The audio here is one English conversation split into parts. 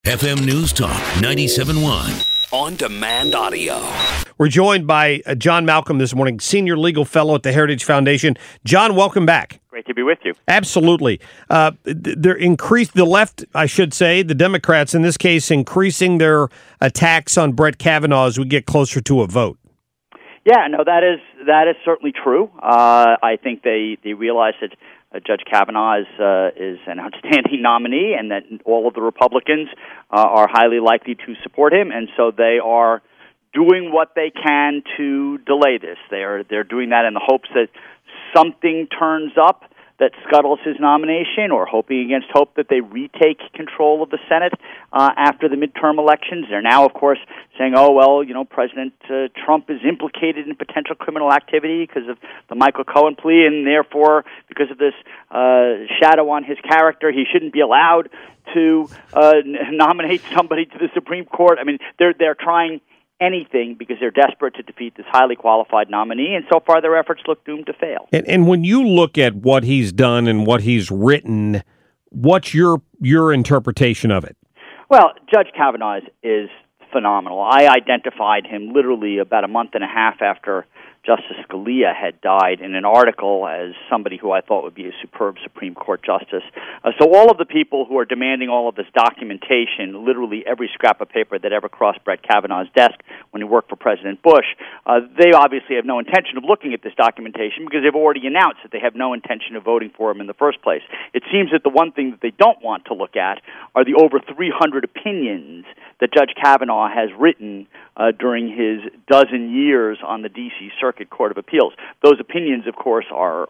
FM News Talk 97.1. On-demand audio. We're joined by John Malcolm this morning, Senior Legal Fellow at the Heritage Foundation. John, welcome back. Great to be with you. Absolutely. They're the left, I should say, the Democrats in this case, increasing their attacks on Brett Kavanaugh as we get closer to a vote. Yeah, no, that is certainly true. I think they realize that Judge Kavanaugh is an outstanding nominee, and that all of the Republicans are highly likely to support him, and so they are doing what they can to delay this. They're doing that in the hopes that something turns up that scuttles his nomination, or hoping against hope that they retake control of the Senate after the midterm elections. They're now, of course, saying, oh, well, President Trump is implicated in potential criminal activity because of the Michael Cohen plea, and therefore, because of this shadow on his character, he shouldn't be allowed to nominate somebody to the Supreme Court. I mean, they're trying anything because they're desperate to defeat this highly qualified nominee, and so far their efforts look doomed to fail. And when you look at what he's done and what he's written, what's your interpretation of it? Well, Judge Kavanaugh is phenomenal. I identified him literally about a month and a half after Justice Scalia had died in an article as somebody who I thought would be a superb Supreme Court justice. So all of the people who are demanding all of this documentation, literally every scrap of paper that ever crossed Brett Kavanaugh's desk when he worked for President Bush, they obviously have no intention of looking at this documentation because they've already announced that they have no intention of voting for him in the first place. It seems that the one thing that they don't want to look at are the over 300 opinions that Judge Kavanaugh has written during his dozen years on the D.C. Circuit Court of Appeals. Those opinions, of course, are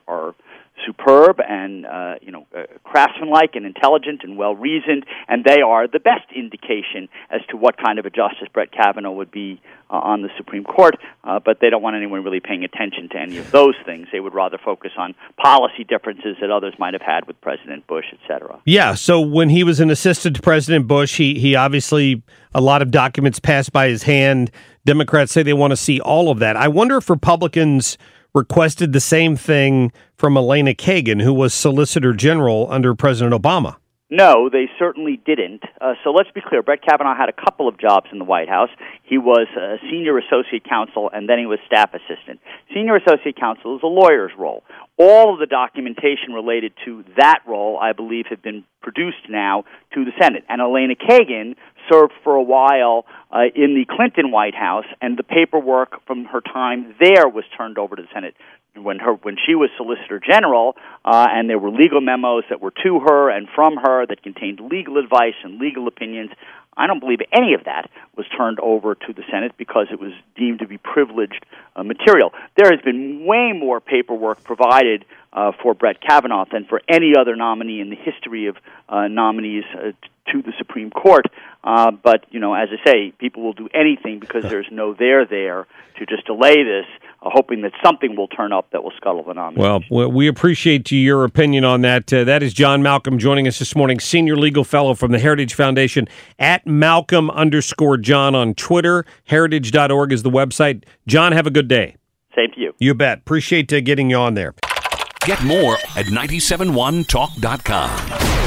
superb and craftsmanlike and intelligent and well-reasoned, and they are the best indication as to what kind of a justice Brett Kavanaugh would be on the Supreme Court, but they don't want anyone really paying attention to any of those things. They would rather focus on policy differences that others might have had with President Bush, et cetera. Yeah, so when he was an assistant to President Bush, he obviously, a lot of documents passed by his hand. Democrats say they want to see all of that. I wonder if Republicans requested the same thing from Elena Kagan, who was Solicitor General under President Obama. No, they certainly didn't. So let's be clear. Brett Kavanaugh had a couple of jobs in the White House. He was a senior associate counsel, and then he was staff assistant. Senior associate counsel is a lawyer's role. All of the documentation related to that role, I believe, have been produced now to the Senate. And Elena Kagan served for a while in the Clinton White House, and the paperwork from her time there was turned over to the Senate. When she was Solicitor General, and there were legal memos that were to her and from her that contained legal advice and legal opinions, I don't believe any of that was turned over to the Senate because it was deemed to be privileged material. There has been way more paperwork provided for Brett Kavanaugh than for any other nominee in the history of nominees to the Supreme Court. But, as I say, people will do anything because there's no there to just delay this, hoping that something will turn up that will scuttle the nomination. Well, we appreciate your opinion on that. That is John Malcolm joining us this morning, Senior Legal Fellow from the Heritage Foundation, at Malcolm_John on Twitter. Heritage.org is the website. John, have a good day. Same to you. You bet. Appreciate getting you on there. Get more at 971talk.com.